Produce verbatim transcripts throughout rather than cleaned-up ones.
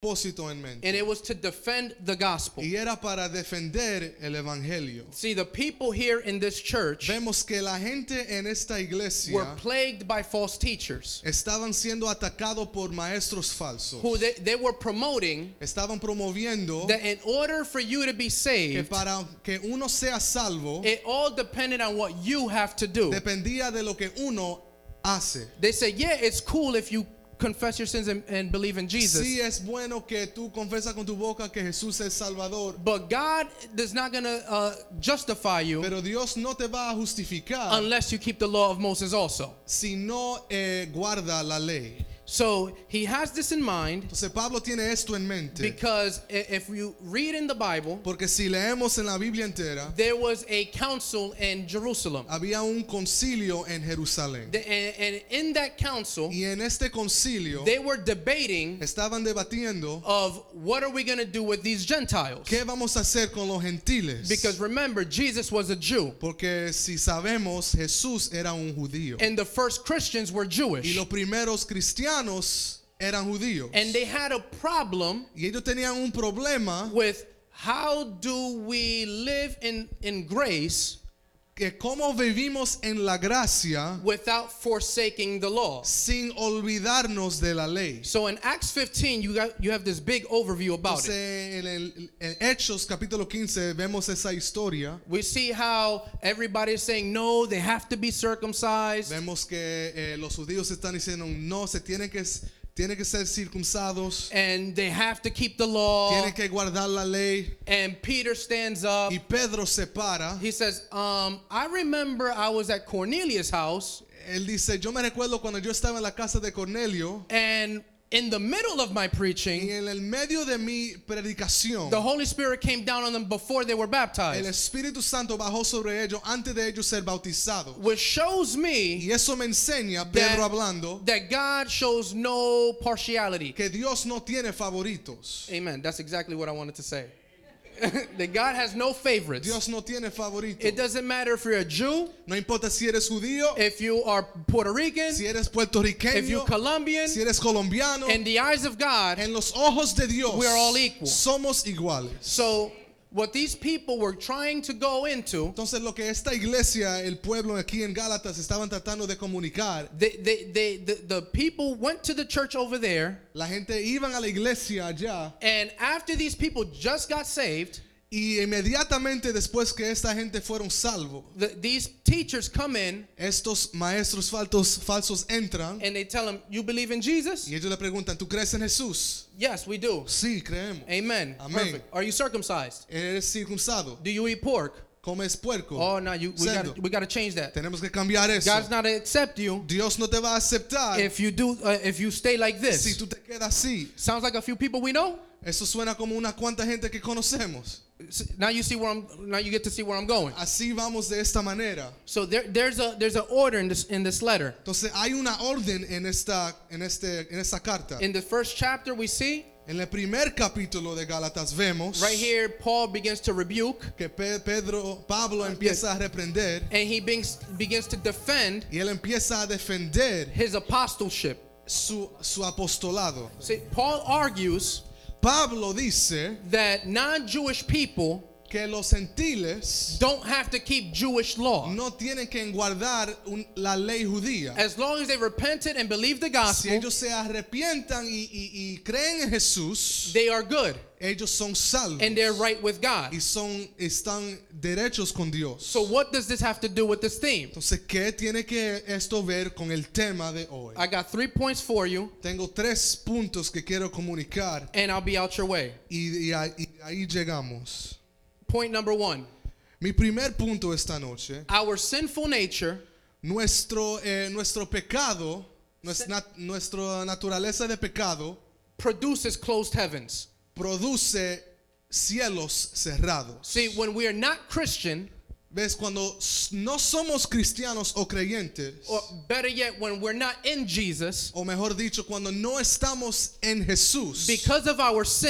propósito en mente. And it was to defend the gospel. Y era para defender el evangelio. See, the people here in this church Vemos que la gente en esta iglesia were plagued by false teachers estaban siendo atacados por maestros falsos. who they, they were promoting Estaban promoviendo that in order for you to be que saved, para que uno sea salvo it all depended on what you have to do. dependía de lo que uno hace. They said, yeah, it's cool if you confess your sins and, and believe in Jesus. Sí es bueno que tú confesas con tu boca que Jesús es Salvador, But God is not going to uh, justify you pero Dios no te va a justificar unless you keep the law of Moses also. si no eh, guarda la ley. So he has this in mind Entonces Pablo tiene esto en mente, because i- if you read in the Bible, porque si leemos en la Biblia entera, there was a council in Jerusalem. había un concilio en Jerusalén. The- And, and in that council, Y en este concilio they were debating estaban debatiendo of what are we going to do with these Gentiles? qué vamos a hacer con los gentiles. Because remember, Jesus was a Jew, Porque si sabemos, Jesús era un judío. and the first Christians were Y Jewish. los primeros cristianos eran judíos. And they had a problem Y ellos tenían un problema with how do we live in, in grace que cómo vivimos en la gracia without forsaking the law. sin olvidarnos de la ley. So in Acts fifteen, you got you have this big overview about it. Entonces, en, el, en Hechos capítulo quince vemos esa historia. We see how everybody is saying no, they have to be circumcised. Vemos que eh, los judíos están diciendo no, se tienen que tienen que ser circunstados, And they have to keep the law. tienen que guardar la ley. And Peter stands up. Y Pedro se para. He says, um, I remember I was at Cornelius' house, Él dice, yo me recuerdo cuando yo estaba en la casa de Cornelio and in the middle of my y preaching, en el medio de mi predicación, the Holy Spirit came down on them before they were el baptized. Espíritu Santo bajó sobre ellos antes de ellos ser bautizados. Which shows me Y eso me enseña, Pedro hablando, that God shows no partiality. que Dios no tiene favoritos. Amen. That's exactly what I wanted to say. That God has no favorites. Dios no tiene favoritos. It doesn't matter if you're a Jew, No importa si eres judío, if you are Puerto Rican, si eres if you're puertorriqueño, Colombian. si eres colombiano. In the eyes of God, En los ojos de Dios, we are all equal. somos iguales. so what these people were trying to go into, Entonces lo que esta iglesia, el pueblo aquí en Gálatas estaban tratando de comunicar, they, they, they, the, the people went to the church over there, la gente iban a la iglesia allá and after these people just got saved, y inmediatamente después que esta gente fueron salvos, the, these teachers come in estos maestros falsos, falsos entran and they tell them, you believe in Jesus? y ellos le preguntan, ¿tú crees en Jesús? Yes, we do. Sí, creemos. Amen. Amén. Perfect. Are you circumcised? ¿Eres circuncidado? Do you eat pork? ¿Comes puerco? Oh, no, you, we Cerdo. got we got to change that. Tenemos que cambiar eso. God's not to accept you Dios no te va a aceptar if you do uh, if you stay like si this. tú te quedas así. Sounds like a few people we know. Eso suena como una cuanta gente que conocemos. S- Now you see where I'm. Now you get to see where I'm going. Así vamos de esta manera. So there, there's a there's an order in this in this letter. Entonces hay una orden en esta en este en esta carta. In the first chapter, we see En el primer capítulo de Gálatas vemos right here Paul begins to rebuke, que Pe- Pedro Pablo empieza a reprender and he begins begins to defend y él empieza a defender his apostleship. su su apostolado. See, Paul argues Pablo dice that non-Jewish people que los gentiles don't have to keep Jewish law. no tienen que guardar un- la ley judía. As long as they repented and believed the Si gospel, ellos se arrepientan y, y- y creen en Jesús, they are good ellos son salvos and they're right with God. y son están derechos con Dios. So what does this have to do with this theme? Entonces, ¿qué tiene que esto ver con el tema de hoy? I got three points for you, Tengo tres puntos que quiero comunicar and I'll be out your way. y, y ahí- y ahí llegamos. Point number one. Mi primer punto esta noche, Our sinful nature nuestro, eh, nuestro pecado, nuestra, nuestra naturaleza de pecado produces closed heavens. produce cielos cerrados. See, when we are not Christian, ¿Ves? Cuando s- no somos cristianos o creyentes, or better yet, when we're not in Jesus, o mejor dicho, cuando no estamos en Jesús, because of our sin,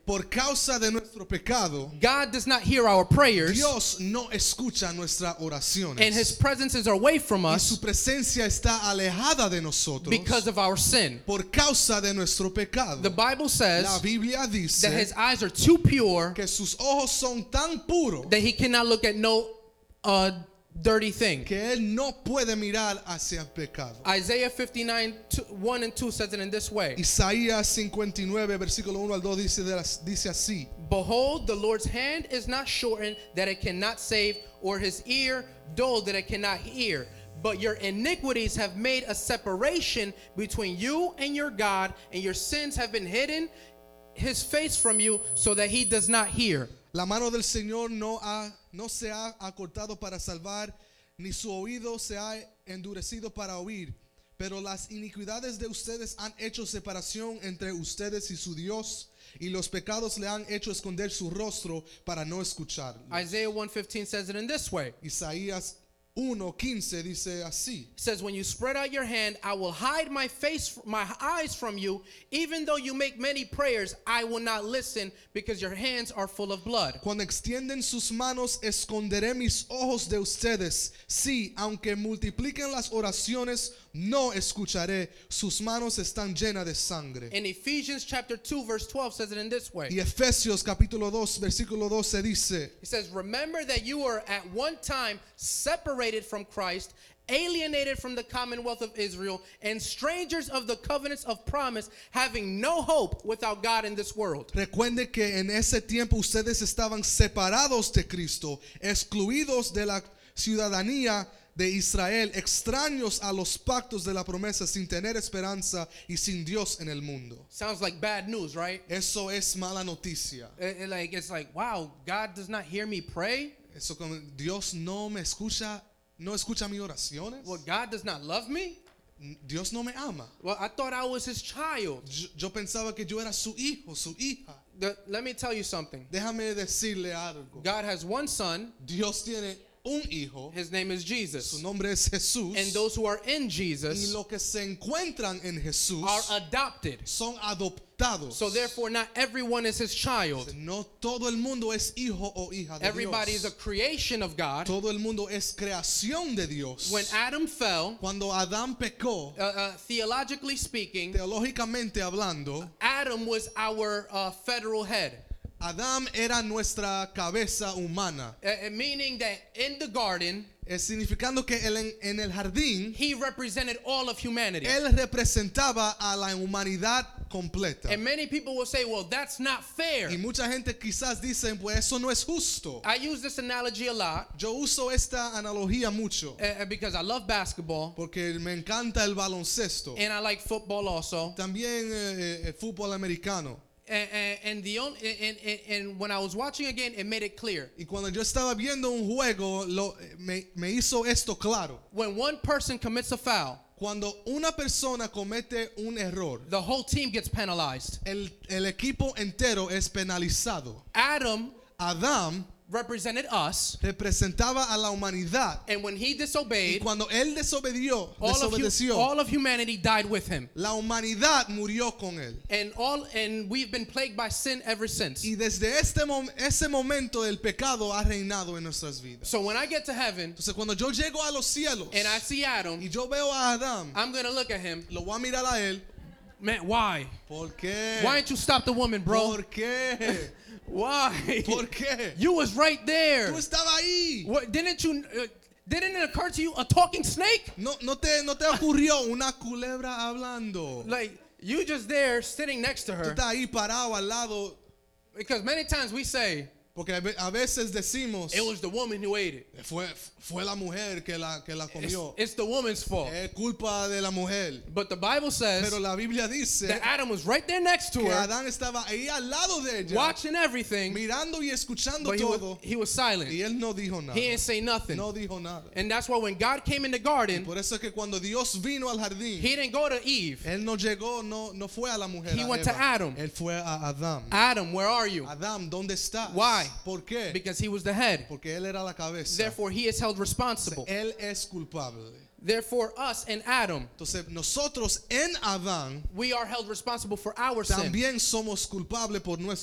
por causa de nuestro pecado, God does not hear our prayers, Dios no escucha nuestras oraciones. and His presence is away from Y us su presencia está alejada de nosotros because of our sin. por causa de nuestro pecado. The Bible La says Biblia dice that His eyes are too pure que sus ojos son tan puros that He cannot look at no uh, dirty thing. que él no puede mirar hacia el pecado. Isaiah fifty-nine, two, one and two says it in this way. Isaías cincuenta y nueve, versículo uno al dos dice, de las- dice así: Behold, the Lord's hand is not shortened that it cannot save, or His ear dull that it cannot hear. But your iniquities have made a separation between you and your God, and your sins have been hidden His face from you so that He does not hear. La mano del Señor no, ha, no se ha acortado para salvar, ni su oído se ha endurecido para oír. Pero las iniquidades de ustedes han hecho separación entre ustedes y su Dios, y los pecados le han hecho esconder su rostro para no escuchar. Isaiah one fifteen says it in this way. Isaías uno quince dice así: It says, when you spread out your hand, I will hide my face, my eyes from you. Even though you make many prayers, I will not listen because your hands are full of blood. Cuando extienden sus manos, esconderé mis ojos de ustedes. Sí, aunque multipliquen las oraciones, no escucharé. Sus manos están llenas de sangre. In Ephesians chapter two, verse twelve says it in this way. Y Efesios capítulo dos, versículo doce dice: It says, remember that you were at one time separated from Christ, alienated from the commonwealth of Israel, and strangers of the covenants of promise, having no hope without God in this world. Recuerde que en ese tiempo ustedes estaban separados de Cristo, excluidos de la ciudadanía de Israel, extraños a los pactos de la promesa, sin tener esperanza y sin Dios en el mundo. Sounds like bad news, right? Eso es mala noticia. It- it like it's like, wow, God does not hear me pray. Eso como Dios no me escucha, no escucha mis oraciones. Well, God does not love me. Dios no me ama. Well, I thought I was His child. Yo, yo pensaba que yo era su hijo, su hija. The- let me tell you something. Déjame decirle algo. God has one son. Dios tiene un hijo. His name is Su Jesus. nombre es Jesús. And those who are in Y Jesus los que se encuentran en Jesús are adopted. son adoptados. So therefore, not everyone is His child. No todo el mundo es hijo o hija de Everybody Dios. is a creation of God. Todo el mundo es creación de Dios. When Adam fell, Cuando Adán pecó, uh, uh, theologically speaking, teológicamente hablando, Adam was our uh, federal head. Adán era nuestra cabeza humana, Uh, meaning that in the garden, eh, significando que él en, en el jardín, he represented all of humanity. él representaba a la humanidad completa. And many people will say, well, that's not fair. Y mucha gente quizás dicen, pues eso no es justo. I use this analogy a lot Yo uso esta analogía mucho uh, because I love basketball porque me encanta el baloncesto. and I like football also. También eh, eh, el fútbol americano. And, and, and the only, and, and, and when I was watching again, it made it clear. Y cuando yo estaba viendo un juego, lo, me, me hizo esto claro. When one person commits a foul, Cuando una persona comete un error, the whole team gets penalized. el, el equipo entero es penalizado. Adam Adán represented us, representaba a la humanidad. and when he Y disobeyed, cuando él desobedió, all of, hu- desobedeció, all of humanity died with him. la humanidad murió con él. And all and we've been plagued by sin ever since. Y desde este mom- ese momento el pecado ha reinado en nuestras vidas. So when I get to heaven Entonces cuando yo llego a los cielos and I see Adam, y yo veo a Adán, I'm gonna look at him. lo voy a mirar a él. Man, why? ¿Por qué? Why didn't you stop the woman, bro? ¿Por qué? Why? ¿Por qué? You was right there. Tú estabas ahí. What didn't you? Uh, didn't it occur to you a talking snake? No, no te, no te ocurrió una culebra hablando. Like you just there sitting next to Tú her. estás ahí parado al lado. Because many times we say Porque a ve- a veces decimos, it was the woman who ate it. fue, fue la mujer que la, que la It's, comió. it's the woman's fault. Es culpa de la mujer. But the Bible says Pero la Biblia dice that Adam was right there next to que her, Adán estaba ahí al lado de ella, watching everything, mirando y escuchando but he todo. was, he was silent. Y él no dijo nada. He didn't say nothing. No dijo nada. And that's why when God came in the garden, Por eso es que cuando Dios vino al jardín, he didn't go to Eve. él no llegó, no, no fue a la mujer. He a went to Eva. Adam. Él fue a Adán. Adam, where are you? Adán, ¿dónde estás? Why? ¿Por qué? Because he was the head. Porque él era la cabeza. Therefore, he is held responsible. Él es culpable. Therefore, us and Adam, Entonces, nosotros en Adán we are held responsible for our sin. también somos culpables por nuestros pecados.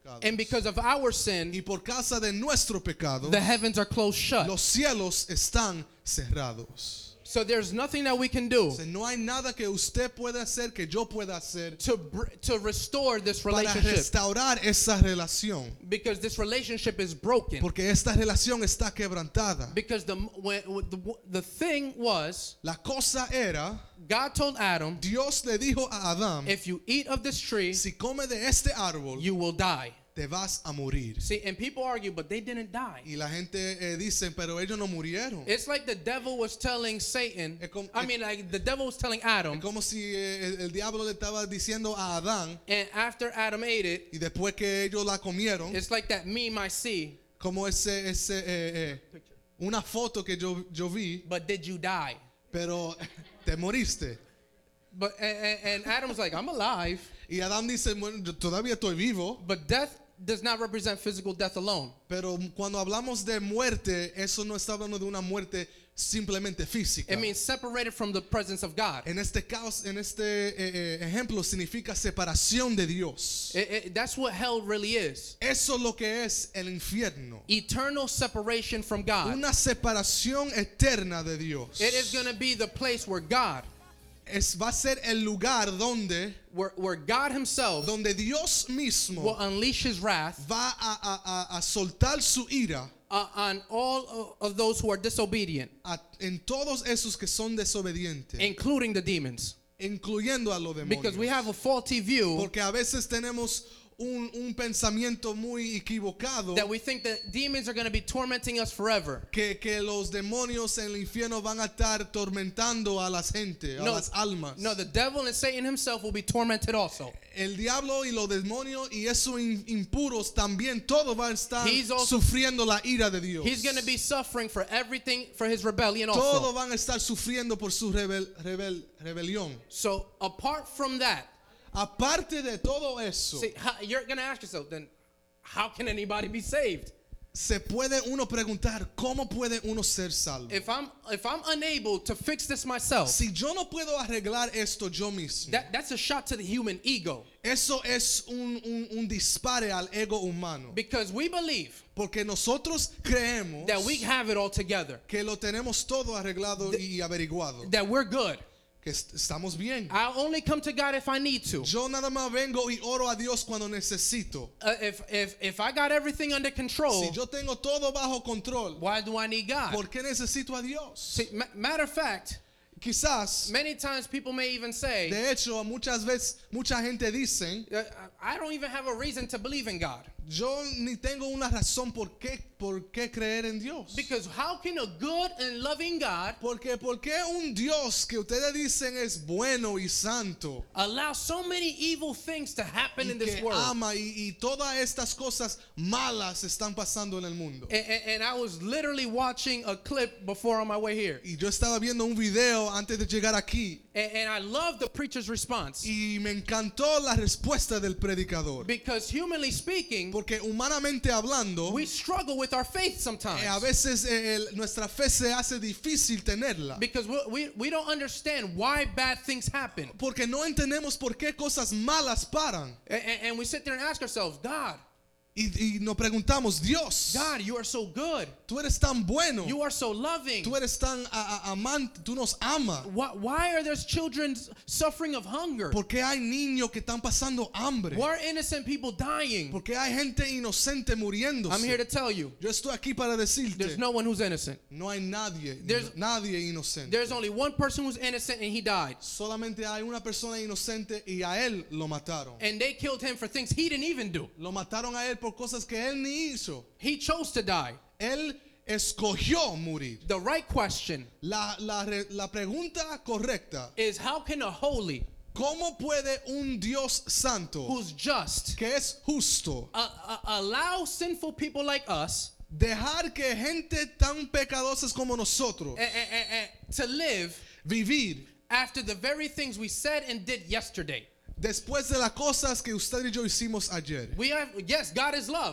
pecados. And because of our sin, Y por causa de nuestro pecado, the heavens are closed shut. los cielos están cerrados. So there's nothing that we can do O sea, no hay nada que usted pueda hacer, que yo pueda hacer to br- to restore this para relationship, restaurar esa relación. because this relationship is broken. Porque esta relación está quebrantada. Because the when, the the thing was, La cosa era, God told Adam, Dios le dijo a Adán, if you eat of this tree, si come de este árbol, you will die. te vas a morir. See, and people argue, but they didn't die. Y la gente eh, dice, pero ellos no murieron. It's like the devil was telling Satan, Es como- I mean, like the devil was telling Adam, Es como si eh, el, el diablo le estaba diciendo a Adán, and after Adam ate it, y después que ellos la comieron, it's like that meme I see, como ese, ese eh, eh, una foto que yo, yo vi, but did you die? pero te moriste. But and, and- and Adam's like, I'm alive, Y Adán dice, bueno, yo todavía estoy vivo, but death does not represent physical death alone. pero cuando hablamos de muerte, eso no está hablando de una muerte simplemente física. It means separated from the presence of God. En este caso, en este eh, eh, ejemplo significa separación de Dios. It- it- that's what hell really is. Eso es lo que es el infierno. Eternal separation from God. Una separación eterna de Dios. It is going to be the place where God, Es, va a ser el lugar donde, where, where God himself donde Dios mismo will unleash his wrath va a, a- a- a soltar su ira uh, on all of, of those who are disobedient, a- en todos esos que son desobedientes, including the demons. incluyendo a los Because we demonios. have a faulty view Porque a veces tenemos un, un pensamiento muy equivocado that we think that demons are going to be tormenting us forever. que, que los demonios en el infierno van a estar tormentando a la gente, a No, las almas. no, the devil and Satan himself will be tormented also. El diablo y los demonios y esos in- impuros también todo va a estar He's also- sufriendo la ira de Dios. He's going to be suffering for everything, for his rebellion Todos also. van a estar sufriendo por su rebel- rebel- rebelión. So apart from that, Aparte de todo eso, see, how, you're going to ask yourself, then how can anybody be saved? se puede uno preguntar cómo puede uno ser salvo. If I'm if I'm unable to fix this myself, Si yo no puedo arreglar esto yo mismo, that, that's a shot to the human ego. eso es un, un- un dispare al ego humano. Because we believe Porque nosotros creemos that we have it all together, que lo tenemos todo arreglado y averiguado, that we're good. que est- estamos bien. I'll only come to God if I need to. Yo nada más vengo y oro a Dios cuando necesito. Uh, if if if I got everything under control, Si yo tengo todo bajo control, why do I need God? ¿por qué necesito a Dios? See, ma- matter of fact, Quizás, many times people may even say, de hecho, muchas veces, mucha gente dice, uh, I don't even have a reason to believe in God. yo ni tengo una razón por qué, por qué creer en Dios. Because how can a good and loving God Porque, ¿por qué un Dios que ustedes dicen es bueno y santo allow so many evil things to happen y in this que world? ama y, y todas estas cosas malas están pasando en el mundo? And, and, and I was literally watching a clip before on my way here. Y yo estaba viendo un video antes de llegar aquí And, and I love the preacher's response. y me encantó la respuesta del predicador. Because humanly speaking, Porque humanamente hablando, we struggle with our faith sometimes. eh, a veces eh, el- nuestra fe se hace difícil tenerla. Because we, we, we don't understand why bad things happen. Porque no entendemos por qué cosas malas paran. And, and, and we sit there and ask ourselves, God, Y, y nos preguntamos, Dios, God, you are so good. tú eres tan bueno, You are so loving. tú eres tan a- a- amante, tú nos amas. Why, why are there children suffering of hunger? ¿Por qué hay niños que están pasando hambre? Why are innocent people dying? ¿Por qué hay gente inocente muriéndose? I'm here to tell you, Yo estoy aquí para decirte, there's no one who's innocent. no hay nadie, There's- nadie inocente. There's only one person who's innocent and he died. Solamente hay una persona inocente y a él lo mataron. And they killed him for things he didn't even do. Lo mataron a él por cosas que él ni hizo. He chose to die. Él escogió morir. The right question La, la, re- la pregunta correcta, is how can a holy, ¿cómo puede un Dios santo who's just, que es justo uh, uh, allow sinful people like us dejar que gente tan pecadosas como nosotros eh, eh, eh, eh, to live vivir after the very things we said and did yesterday? después de las cosas que usted y yo hicimos ayer? We have, yes, God is love.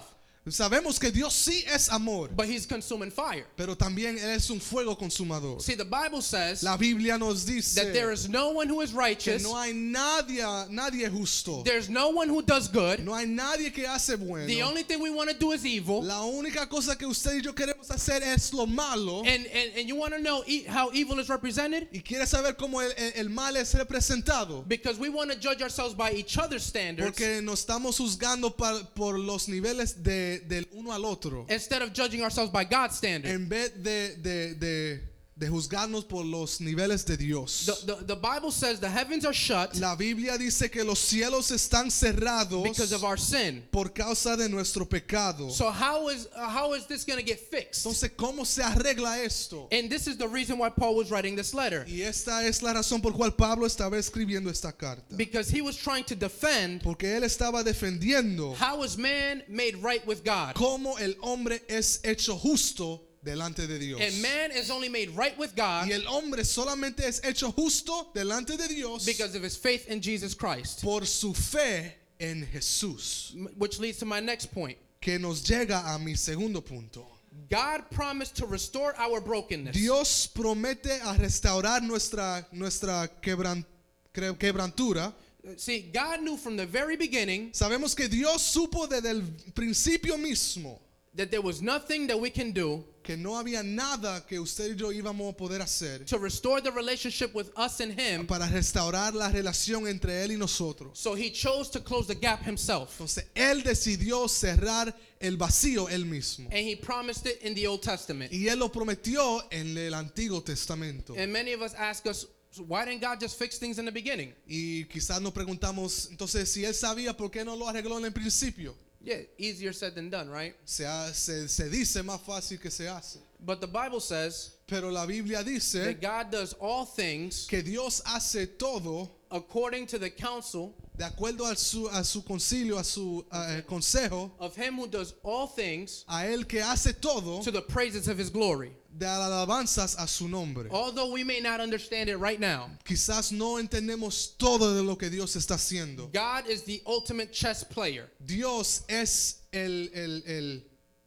Sabemos que Dios sí es amor, but he's consuming fire. pero también Él es un fuego consumador. See, the Bible says La Biblia nos dice that there is no one who is que righteous. no hay nadie, nadie justo. There's no one who does good. No hay nadie que hace bueno. The only thing we want to do is evil. La única cosa que usted y yo queremos hacer es lo malo. And, and, and you want to know e- how evil is represented? Y quiere saber cómo el, el- el mal es representado. Because we want to judge ourselves by each other's standards Porque nos estamos juzgando pa- por los niveles de, del uno al otro. instead of judging ourselves by God's standard. En vez de, de, de, de juzgarnos por los niveles de Dios. The, the, the Bible says the heavens are shut La Biblia dice que los cielos están cerrados because of our sin. por causa de nuestro pecado. So how is uh, how is this going to get fixed? Entonces, ¿cómo se arregla esto? And this is the reason why Paul was writing this letter. Y esta es la razón por cual Pablo estaba escribiendo esta carta. Because he was trying to defend Porque él estaba defendiendo how is man made right with God. cómo el hombre es hecho justo delante de Dios. And man is only made right with God Y el hombre solamente es hecho justo delante de Dios because of his faith in Jesus Christ. por su fe en Jesús. M- Which leads to my next point. Que nos llega a mi segundo punto. God promised to restore our brokenness. Dios promete a restaurar nuestra, nuestra quebran- cre- quebrantura. See, God knew from the very beginning Sabemos que Dios supo desde el principio mismo that there was nothing that we can do que no había nada que usted y yo íbamos a poder hacer to restore the relationship with us and him. para restaurar la relación entre Él y nosotros. So he chose to close the gap himself. Entonces Él decidió cerrar el vacío Él mismo. And he promised it in the Old Testament. Y Él lo prometió en el Antiguo Testamento. And many of us ask us, so why didn't God just fix things in the beginning? Y quizás nos preguntamos, entonces si Él sabía, ¿por qué no lo arregló en el principio? Yeah, easier said than done, right? Se, ha- se, se dice más fácil que se hace. But the Bible says Pero la Biblia dice that God does all things que Dios hace todo according to the counsel de acuerdo a su, a su concilio, a su eh, consejo, of him who does all things a Él que hace todo to the praises of his glory. de alabanzas a su nombre. Although we may not understand it right now, Quizás no entendemos todo de lo que Dios está haciendo. God is the ultimate chess player. Dios es el, el, el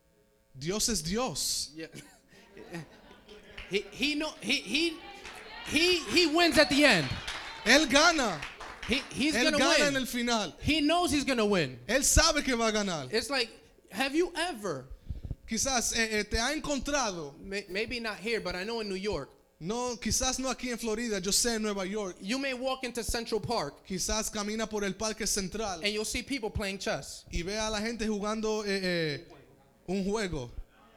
Dios es Dios. Yeah. he he know he he he he wins at the end. Él gana. He he's Él gonna gana en win. el final. He knows he's gonna win. Él sabe que va a ganar. It's like, have you ever, Quizás eh, eh, te ha encontrado. may- maybe not here, but I know in New York, No, quizás no aquí en Florida, yo sé en Nueva York. you may walk into Central Park Quizás camina por el Parque Central and you'll see people playing chess. y ve a la gente jugando eh, eh, un juego.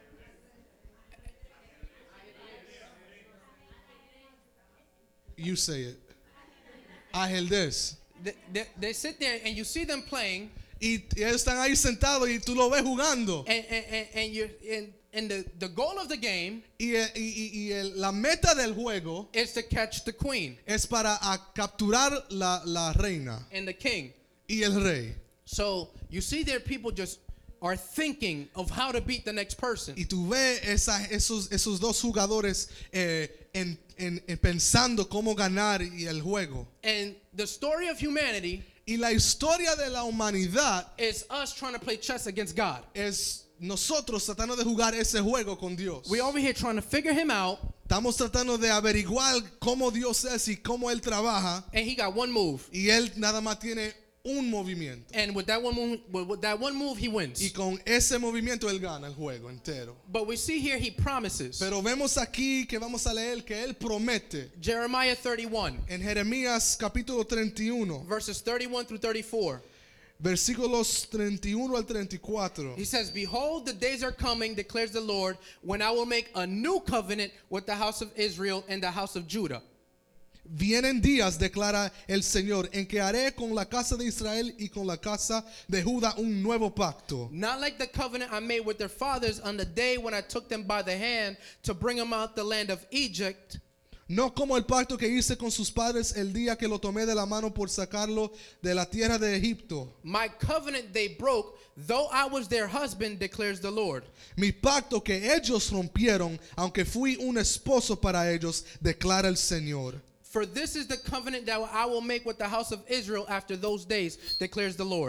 You say it. Ajedrez. They, they, they sit there and you see them playing, Y, y ellos están ahí sentados y tú lo ves jugando. and and, and, and you and, and the, the goal of the game Y, eh, y- y- y el- la meta del juego is to catch the queen es para a capturar la, la reina and the king. y el rey. So you see there people just are thinking of how to beat the next person. Y tú ves esa- esos, esos dos jugadores eh, en, en- en pensando cómo ganar y el juego. And the story of humanity Y la historia de la humanidad is us trying to play chess against God. es nosotros tratando de jugar ese juego con Dios. We over here trying to figure him out, Estamos tratando de averiguar cómo Dios es y cómo Él trabaja. and he got one move. Y Él nada más tiene un movimiento. And with that one move, with, with that one move, he wins. Y con ese movimiento Él gana el juego entero. But we see here he promises. Pero vemos aquí que vamos a leer que Él promete Jeremiah thirty-one, en Jeremías capítulo treinta y uno, verses thirty-one through thirty-four. versículos treinta y uno al treinta y cuatro. He says, "Behold, the days are coming, declares the Lord, when I will make a new covenant with the house of Israel and the house of Judah. Vienen días, declara el Señor, en que haré con la casa de Israel y con la casa de Judá un nuevo pacto. Not like the covenant I made with their fathers on the day when I took them by the hand to bring them out the land of Egypt, No como el pacto que hice con sus padres el día que lo tomé de la mano por sacarlo de la tierra de Egipto. my covenant they broke, though I was their husband, declares the Lord. Mi pacto que ellos rompieron, aunque fui un esposo para ellos, declara el Señor. For this is the covenant that I will make with the house of Israel after those days, declares the Lord.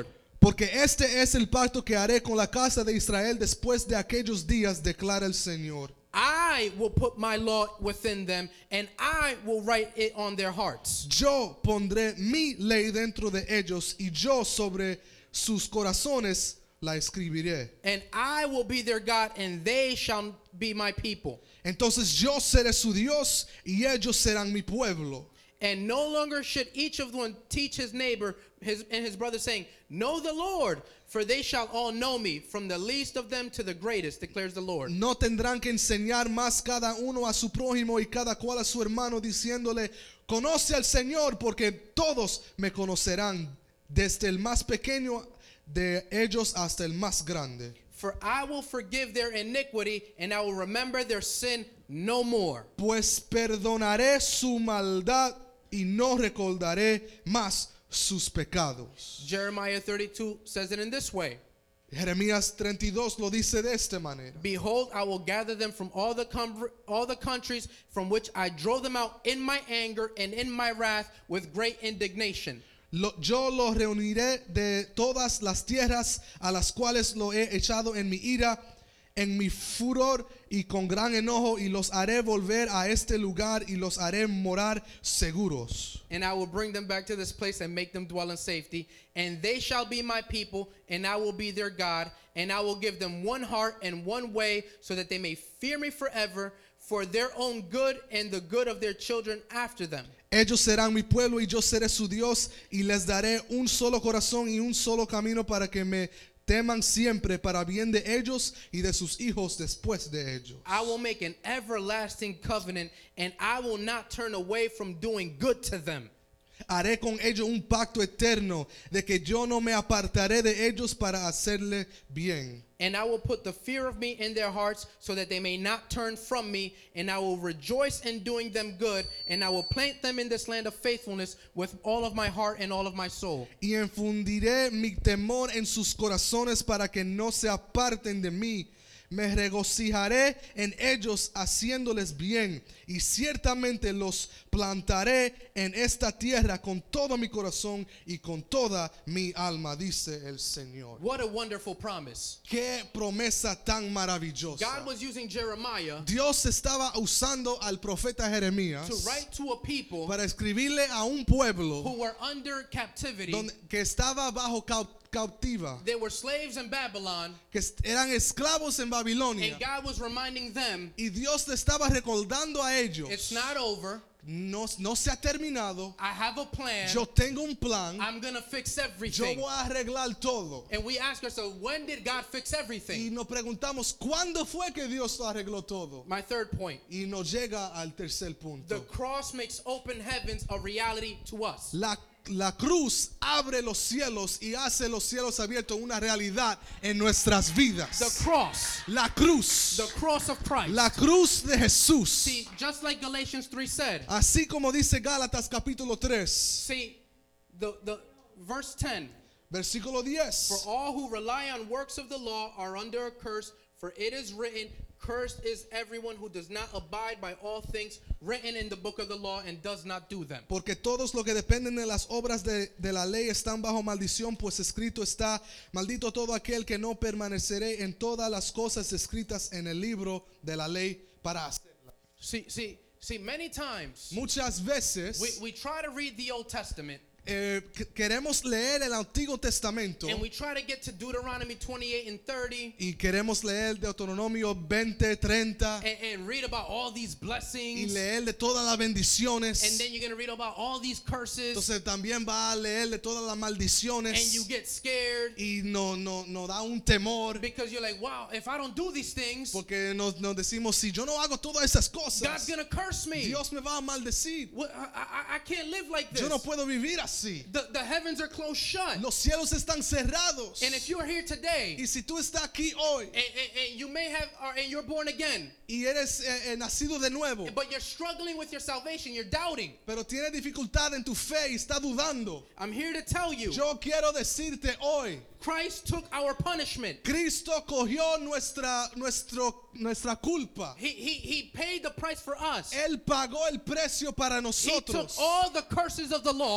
Porque este es el pacto que haré con la casa de Israel después de aquellos días, declara el Señor. I will put my law within them, and I will write it on their hearts. Yo pondré mi ley dentro de ellos y yo sobre sus corazones la escribiré. And I will be their God, and they shall be my people. Entonces yo seré su Dios y ellos serán mi pueblo. And no longer should each of them teach his neighbor his, and his brother, saying, Know the Lord, for they shall all know me, from the least of them to the greatest, declares the Lord. No tendrán que enseñar más cada uno a su prójimo y cada cual a su hermano, diciéndole, conoce al Señor, porque todos me conocerán, desde el más pequeño de ellos hasta el más grande. For I will forgive their iniquity, and I will remember their sin no more. Pues perdonaré su maldad y no recordaré más sus pecados. Jeremiah thirty-two says it in this way. Jeremías treinta y dos lo dice de esta manera. Behold, I will gather them from all the com- all the countries from which I drove them out in my anger and in my wrath with great indignation. Lo, yo los reuniré de todas las tierras a las cuales lo he echado en mi ira, en mi furor y con gran enojo, y los haré volver a este lugar y los haré morar seguros. And I will bring them back to this place and make them dwell in safety. And they shall be my people, and I will be their God. And I will give them one heart and one way, so that they may fear me forever, for their own good and the good of their children after them. Ellos serán mi pueblo y yo seré su Dios, y les daré un solo corazón y un solo camino para que me teman siempre, para bien de ellos y de sus hijos después de ellos. I will make an everlasting covenant, and I will not turn away from doing good to them. Haré con ellos un pacto eterno, de que yo no me apartaré de ellos para hacerle bien. And I will put the fear of me in their hearts, so that they may not turn from me. And I will rejoice in doing them good. And I will plant them in this land of faithfulness with all of my heart and all of my soul. Y infundiré mi temor en sus corazones para que no se aparten de mí. Me regocijaré en ellos haciéndoles bien, y ciertamente los plantaré en esta tierra con todo mi corazón y con toda mi alma, dice el Señor. What a wonderful promise. Qué promesa tan maravillosa. God was using Jeremiah Dios estaba usando al profeta Jeremías to write to a people para escribirle a un pueblo who were under captivity. donde, que estaba bajo cau- cautiva, They were slaves in Babylon, que est- eran esclavos en Babilonia. and God was reminding them, Y Dios le estaba recordando a ellos, it's not over. no, no se ha terminado, I have a plan. yo tengo un plan, I'm going to fix yo everything. voy a arreglar todo. And we ask ourselves, when did God fix Y everything? nos preguntamos, ¿cuándo fue que Dios lo arregló todo? My third point. Y nos llega al tercer The punto. cross makes open heavens a reality to us. La, la cruz abre los cielos y hace los cielos abiertos una realidad en nuestras vidas. The cross, La cruz, the cross of Christ. la cruz de Jesús. See, just like Galatians three said, Así como dice Gálatas capítulo tres, see, the, the verse ten, versículo for diez. all who rely on works of the law are under a curse, for it is written, cursed is everyone who does not abide by all things written in the book of the law and does not do them. Porque todos los que dependen de las obras de, de la ley están bajo maldición, pues escrito está, maldito todo aquel que no permaneceré en todas las cosas escritas en el libro de la ley para hacerlas. See, see, see, many times Muchas veces we, we try to read the Old Testament eh, que- queremos leer el Antiguo Testamento and we try to get to Deuteronomy twenty-eight and thirty y queremos leer Deuteronomio veinte, treinta and, and read about all these y blessings, leer de todas las bendiciones. and then you're going to read about all these curses, Entonces también va a leer de todas las and maldiciones you get scared y no, no, nos da un temor because you're like, wow, if I don't do these things, porque nos, nos decimos, si yo no hago todas esas God's cosas, going to curse me. Dios me va a maldecir. What- I, I, I can't live like this. Yo no puedo vivir así. The, the heavens are closed shut. Los cielos están cerrados. And if you're here today, Y si tú estás aquí hoy and, and, and you may have, or, and you're born again, y eres eh, eh, nacido de nuevo, but you're struggling with your salvation, you're doubting, pero tienes dificultad en tu fe y está dudando, I'm here to tell you, yo quiero decirte hoy, Christ took our punishment. Cristo cogió nuestra, nuestro, nuestra culpa. He, he, he paid the price for us. Él pagó el precio para He took nosotros. all the curses of the law Él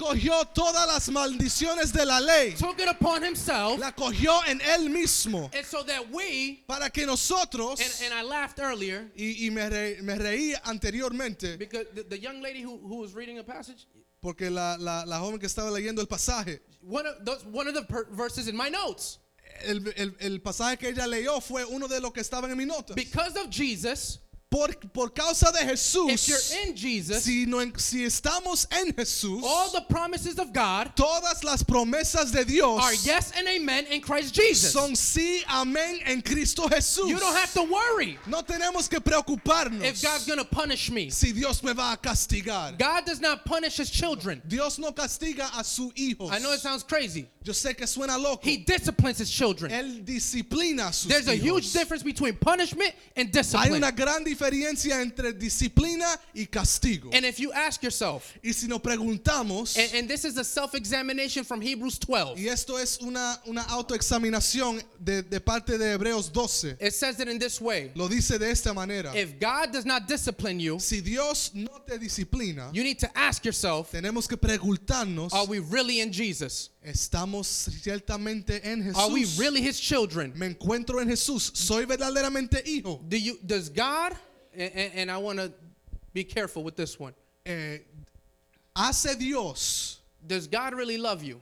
cogió todas las maldiciones de la ley, took it upon himself, la cogió en él mismo, and so that we, para que nosotros, and, and I laughed earlier, y, y me, re- me reí anteriormente, because the, the young lady who, who was reading a passage, porque la, la, la joven que estaba leyendo el pasaje, one of, those, one of the per- verses in my notes, el, el, el pasaje que ella leyó fue uno de los que estaban en mis notas. because of Jesus, Por, por causa de if Jesús, you're in Jesus, si, no, en- si estamos en Jesús, all the promises of God todas las promesas de Dios are yes and amen in Christ Jesus. son sí, amén en Cristo Jesús. You don't have to worry No tenemos que preocuparnos if God's going to punish me. si Dios me va a castigar. God does not punish his children. Dios no castiga a sus hijos. I know it sounds crazy. Yo sé que suena loco. He disciplines his children. Él disciplina a sus There's a hijos. huge difference between punishment and Hay discipline. una gran diferencia entre disciplina y castigo. And if you ask yourself, Y si nos preguntamos, and, and this is a self-examination from Hebrews twelve, y esto es una, una autoexaminación de, de parte de Hebreos doce, it says it in this way. lo dice de esta manera. If God does not discipline you, Si Dios no te disciplina, you need to ask yourself, tenemos que preguntarnos, are we really in Jesus? ¿estamos ciertamente en Are we Jesús? really his children? ¿Me encuentro en Jesús? ¿Soy verdaderamente hijo? Do you, does God, and, and, and I want to be careful with this one, Eh, ¿Hace Dios? does God really love you?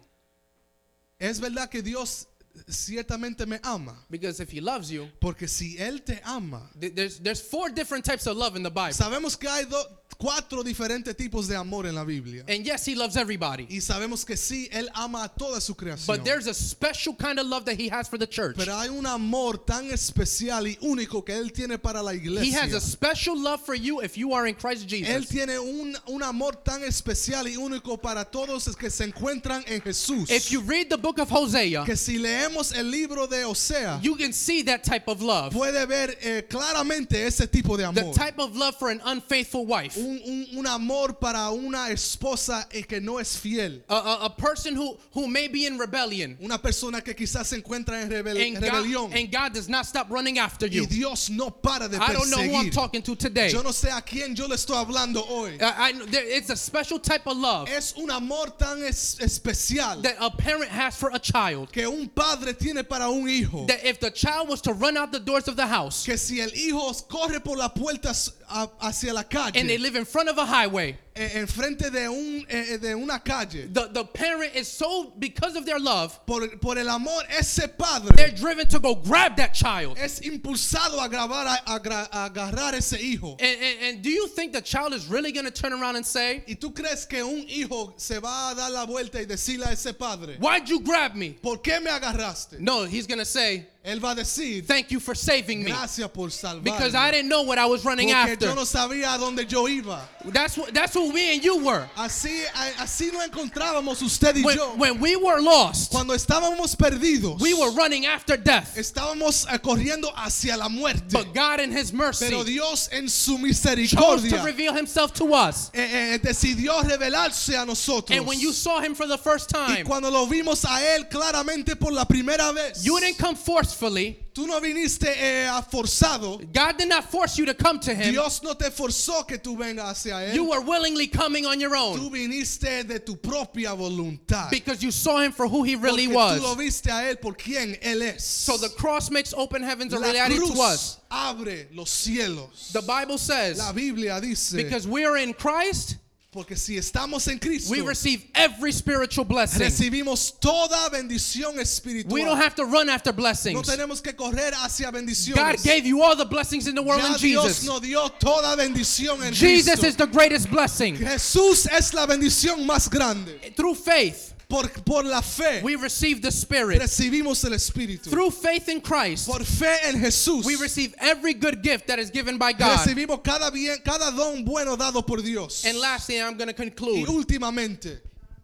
¿Es verdad que Dios ciertamente me ama? Because if he loves you, Porque si Él te ama, th- there's, there's four different types of love in the Bible. sabemos que hay do- cuatro diferentes tipos de amor en la Biblia. And yes, he loves everybody. Y sabemos que sí, Él ama a toda su creación. But there's a special kind of love that he has for the church. Pero hay un amor tan especial y único que Él tiene para la He iglesia. has a special love for you if you are in Christ Él Jesus. tiene un, un amor tan especial y único para todos los que se encuentran en Jesús. If you read the book of Hosea, Que si leemos el libro de Osea, you can see that type of love. puede ver eh, claramente ese tipo de The amor. type of love for an unfaithful wife. Un, un, un amor para una esposa eh, que no es fiel. A, a, a person who, who may be in rebellion. Una persona que quizás se encuentra en rebel- And rebelión. God, and God does not stop running after Y you. Dios no para de I don't know who I'm perseguir. talking to today. Yo no sé a quién yo le estoy hablando hoy. I, I, there, it's a special type of love Es un amor tan es- especial that a parent has for a child. que un padre tiene para un hijo. That if the child was to run out the doors of the house Que si el hijo corre por las puertas a- hacia la calle, and they live in front of a highway, eh, enfrente de, un, eh, de una calle, the, the parent is so, because of their love, por, por el amor, ese padre they're driven to go grab that child. es impulsado a, grabar, a, a gra- a agarrar ese hijo. And, and, and do you think the child is really going to turn around and say, ¿Y tú crees que un hijo se va a dar la vuelta y decirle a ese padre, why'd you grab me? ¿por qué me agarraste? No, he's going to say, Él va a decir, thank you for saving me. gracias por salvarme. Because I didn't know what I was running Porque after. yo no sabía a dónde yo iba. That's what, that's who me and you were. Así, a- así nos encontrábamos usted y When, yo. when we were lost, Cuando estábamos perdidos, we were running after death. estábamos eh, corriendo hacia la muerte. But God in his mercy Pero Dios en su chose to misericordia reveal himself to us. eh, eh, decidió revelarse a nosotros. And when you saw him for the first Y time, cuando lo vimos a Él claramente por la primera vez, you didn't come forcefully. tú no viniste eh, a forzado. God did not force you to come to him. Dios no te forzó que tú vengas hacia Él. You were willingly coming on your Tú own viniste de tu propia voluntad. because you saw him for who he really Porque tú lo was. viste a Él por quien Él es. So the cross makes open heavens a La reality cruz to us. abre los cielos. The Bible says, La Biblia dice, because we are in Christ, porque si estamos en Cristo, we receive every spiritual blessing. recibimos toda bendición espiritual. We don't have to run after No blessings. tenemos que correr hacia bendiciones. God gave you all the blessings in the world Ya in Dios Jesus. nos dio toda bendición en Jesus Cristo. is the greatest blessing. Jesús es la bendición más grande. Through faith, Por, por la fe we receive the Spirit. recibimos el Espíritu. Through faith in Christ, Por fe en Jesús we receive every good gift that is given by God. recibimos cada bien, cada don bueno dado por Dios. And lastly, I'm going to Y conclude. últimamente,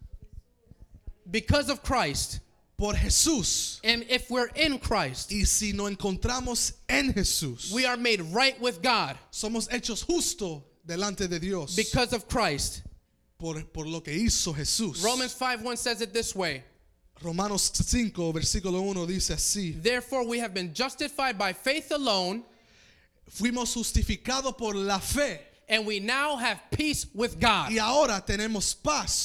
Because of Christ, por Jesús. and if we're in Christ, Y si nos encontramos en Jesús, we are made right with God somos hechos justos delante de Dios because of Christ. por, por lo que hizo Jesús. Romans five one says it this way. Romanos cinco, versículo uno dice así: Therefore, we have been justified by faith alone, fuimos justificados por la fe and we now have peace with God. y ahora tenemos paz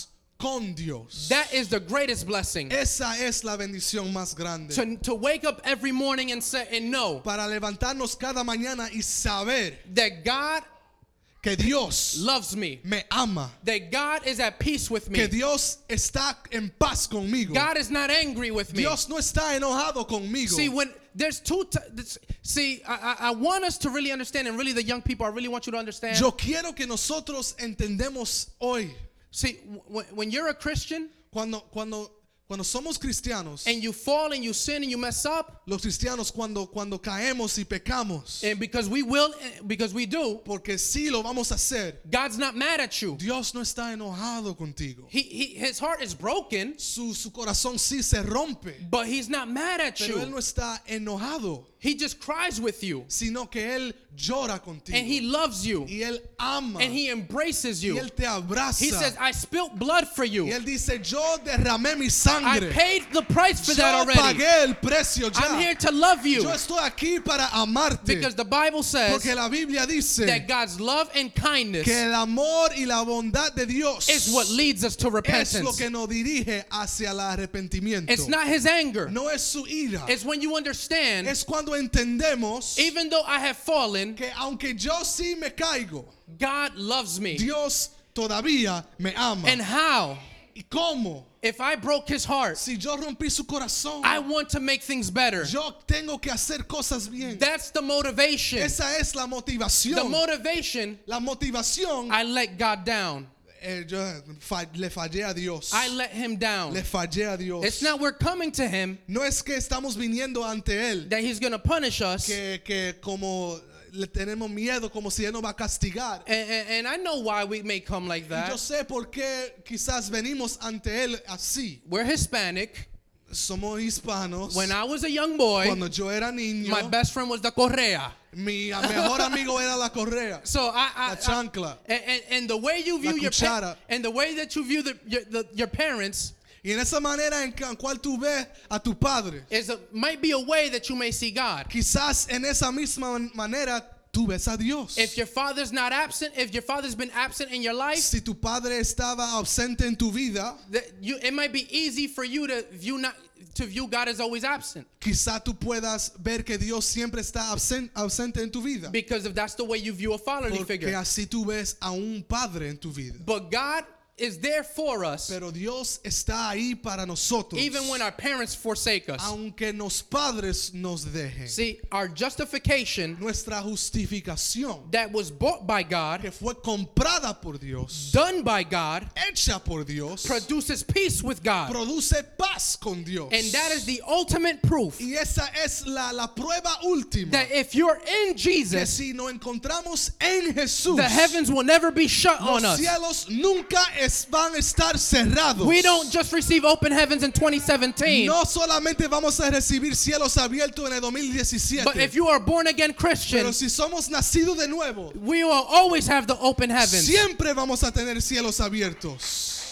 con Dios. That is the greatest blessing. Esa es la bendición más grande. To, to wake up every morning and say and know Para levantarnos cada mañana y saber that God que Dios loves me, me ama, that God is at peace with que me. Dios está en paz conmigo. God is not angry with me. Dios no está enojado conmigo. See, when there's two, t- this- see, I, I I want us to really understand, and really the young people, I really want you to understand. Yo quiero que nosotros entendemos hoy, See, w- when you're a Christian cuando, cuando, cuando somos cristianos, and you fall and you sin and you mess up, los cristianos cuando, cuando caemos y pecamos, and because we will, eh, because we do, porque sí lo vamos a hacer, God's not mad at you. Dios no está enojado contigo. He, he, his heart is broken, Su, su corazón sí se rompe, but he's not mad at pero Él you. no está enojado, He just cries with you, sino que Él llora contigo. and he loves you, Y Él ama. and he embraces Y you. Él te abraza. He says, I spilt blood for Y you. Él dice, yo derramé mi I sangre. paid the price for Yo that already. pagué el precio I'm ya. here to love you. Yo estoy aquí para amarte. Because the Bible says Porque la Biblia dice that God's love and kindness que el amor y la bondad de Dios is what leads us to es lo repentance. que nos dirige hacia el arrepentimiento. It's not his anger. No es su ira. It's when you understand, Es cuando entendemos even though I have fallen, que aunque yo sí me caigo, God loves me. Dios todavía me ama. And how? ¿Y cómo? If I broke his heart, Si yo rompí su corazón, I want to make things better. yo tengo que hacer cosas bien. That's the motivation. Esa es la The motivación. motivation, La motivación, I let God down. eh, yo fa- le fallé a Dios. I let him down. Le fallé a Dios. It's not we're coming to him No es que estamos viniendo ante Él, that he's going to punish us. que, que como le tenemos miedo, como si Él nos va a castigar. And, and, and I know why we may come like Y yo that. sé por qué quizás venimos ante Él así. We're Hispanic. Somos hispanos. When I was a young boy, Cuando yo era niño, my best friend was the Correa. mi mejor amigo era la correa, So I, I, la chancla. I- and, and, and the way you view La your pa- cuchara. and the way that you view the, your, the, your parents Y en esa manera en ca- cual tú ves a tu padre, is a, might be a way that you may see God. quizás en esa misma manera tú ves a Dios. If your father's not absent, if your father's been absent in your life, Si tu padre estaba ausente en tu vida, that you, it might be easy for you to view not to view God as always absent, quizá tú puedas ver que Dios siempre está ausen- ausente en tu vida. because if that's the way you view a fatherly Porque figure. así tú ves a un padre en tu vida. But God is there for us, Pero Dios está ahí para nosotros. even when our parents forsake us. Aunque los padres nos dejen. See, our justification Nuestra justificación, that was bought by God, que fue comprada por Dios, done by God, hecha por Dios, produces peace with God. produce paz con Dios. And that is the ultimate proof Y esa es la, la prueba última. that if you're in Que Jesus, si nos encontramos en Jesús, the heavens will never be shut on los us. cielos nunca es- van a estar cerrados. We don't just receive open heavens in twenty seventeen, No solamente vamos a recibir cielos abiertos en el dos mil diecisiete, but if you are born again Christian, pero si somos nacidos de nuevo, we will always have the open heavens. siempre vamos a tener cielos abiertos.